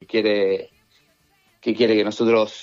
quiere que nosotros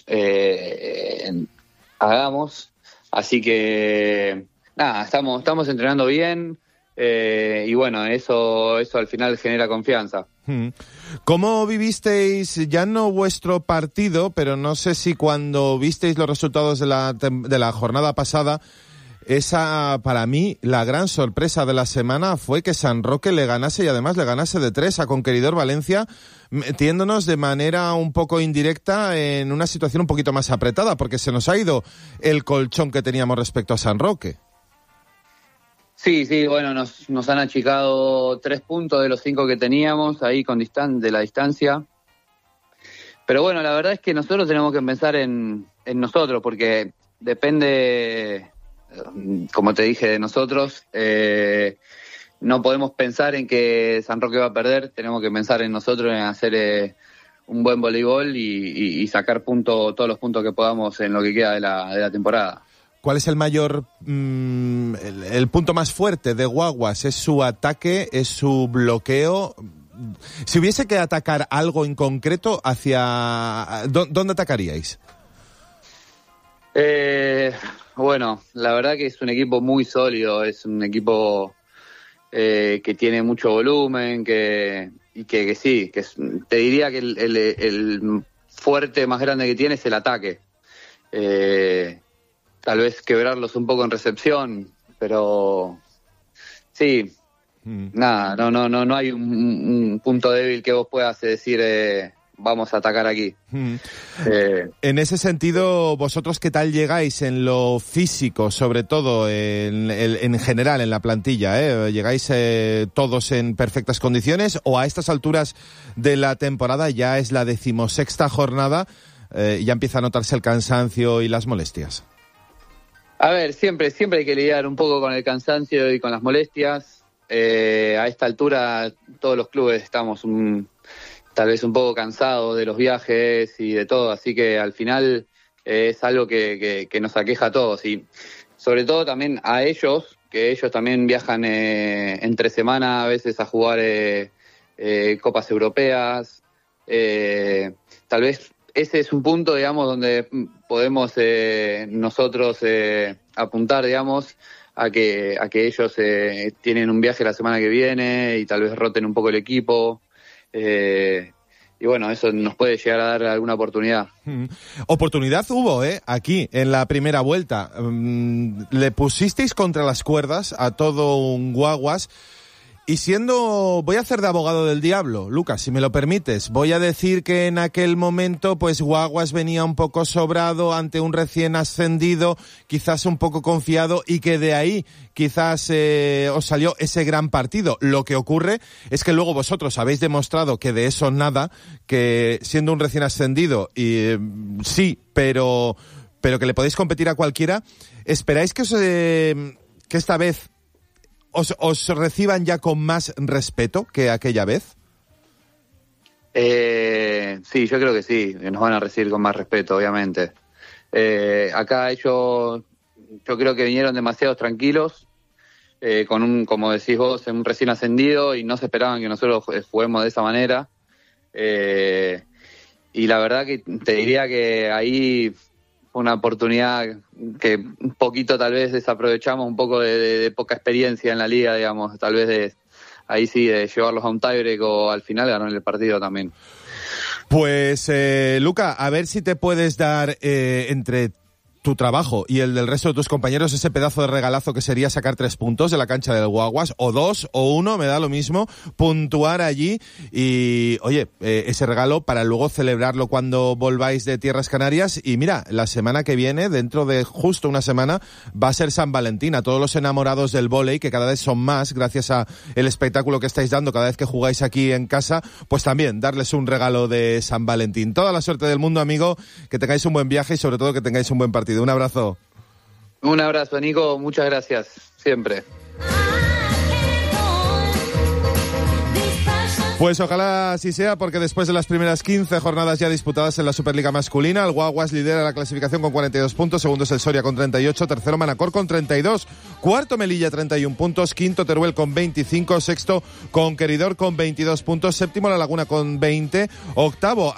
hagamos. Así que nada, estamos entrenando bien, y bueno, eso al final genera confianza. ¿Cómo vivisteis, ya no vuestro partido, pero no sé si cuando visteis los resultados de la jornada pasada, esa, para mí, la gran sorpresa de la semana fue que San Roque le ganase, y además le ganase de 3 a Conqueridor Valencia, metiéndonos de manera un poco indirecta en una situación un poquito más apretada, porque se nos ha ido el colchón que teníamos respecto a San Roque. Sí, bueno, nos han achicado 3 puntos de los 5 que teníamos ahí de la distancia. Pero bueno, la verdad es que nosotros tenemos que pensar en nosotros, porque depende, como te dije, de nosotros. No podemos pensar en que San Roque va a perder, tenemos que pensar en nosotros, en hacer un buen voleibol y sacar todos los puntos que podamos en lo que queda de la temporada. ¿Cuál es el mayor, el punto más fuerte de Guaguas? ¿Es su ataque? ¿Es su bloqueo? Si hubiese que atacar algo en concreto, ¿dónde atacaríais? Bueno, la verdad que es un equipo muy sólido, es un equipo que tiene mucho volumen, te diría que el fuerte más grande que tiene es el ataque. Tal vez quebrarlos un poco en recepción, pero sí, nada, no hay un punto débil que vos puedas decir vamos a atacar aquí. En ese sentido, ¿vosotros qué tal llegáis en lo físico, sobre todo en general en la plantilla? ¿Llegáis todos en perfectas condiciones o a estas alturas de la temporada, ya es la 16ª jornada, ya empieza a notarse el cansancio y las molestias? A ver, siempre hay que lidiar un poco con el cansancio y con las molestias. A esta altura todos los clubes estamos tal vez un poco cansados de los viajes y de todo, así que al final es algo que nos aqueja a todos, y sobre todo también a ellos, que ellos también viajan entre semana a veces a jugar copas europeas. Tal vez ese es un punto, digamos, donde podemos nosotros apuntar, digamos, a que ellos tienen un viaje la semana que viene y tal vez roten un poco el equipo. Y bueno, eso nos puede llegar a dar alguna oportunidad. Oportunidad hubo, aquí, en la primera vuelta. Le pusisteis contra las cuerdas a todo un Guaguas. Y voy a hacer de abogado del diablo, Lucas, si me lo permites. Voy a decir que en aquel momento, pues Guaguas venía un poco sobrado ante un recién ascendido, quizás un poco confiado, y que de ahí quizás os salió ese gran partido. Lo que ocurre es que luego vosotros habéis demostrado que de eso nada, que siendo un recién ascendido, y sí, pero que le podéis competir a cualquiera. ¿Esperáis que esta vez os reciban ya con más respeto que aquella vez? Sí, yo creo que sí, nos van a recibir con más respeto, obviamente. Acá ellos, yo creo que vinieron demasiado tranquilos, como decís vos, un recién ascendido, y no se esperaban que nosotros juguemos de esa manera. Y la verdad que te diría que ahí fue una oportunidad que un poquito tal vez desaprovechamos, un poco de poca experiencia en la liga, digamos, tal vez de llevarlos a un tiebreak o al final ganar el partido también. Pues Luca, a ver si te puedes dar entre tu trabajo y el del resto de tus compañeros ese pedazo de regalazo que sería sacar 3 puntos de la cancha del Guaguas, o 2 o 1, me da lo mismo, puntuar allí y, oye, ese regalo para luego celebrarlo cuando volváis de Tierras Canarias. Y mira, la semana que viene, dentro de justo una semana, va a ser San Valentín. A todos los enamorados del vóley, que cada vez son más gracias a el espectáculo que estáis dando cada vez que jugáis aquí en casa, pues también darles un regalo de San Valentín. Toda la suerte del mundo, amigo, que tengáis un buen viaje y sobre todo que tengáis un buen partido. Un abrazo. Un abrazo, Nico. Muchas gracias. Siempre. Pues ojalá así sea, porque después de las primeras 15 jornadas ya disputadas en la Superliga masculina, el Guaguas lidera la clasificación con 42 puntos, segundo es el Soria con 38, tercero Manacor con 32, cuarto Melilla 31 puntos, quinto Teruel con 25, sexto Conqueridor con 22 puntos, séptimo La Laguna con 20, octavo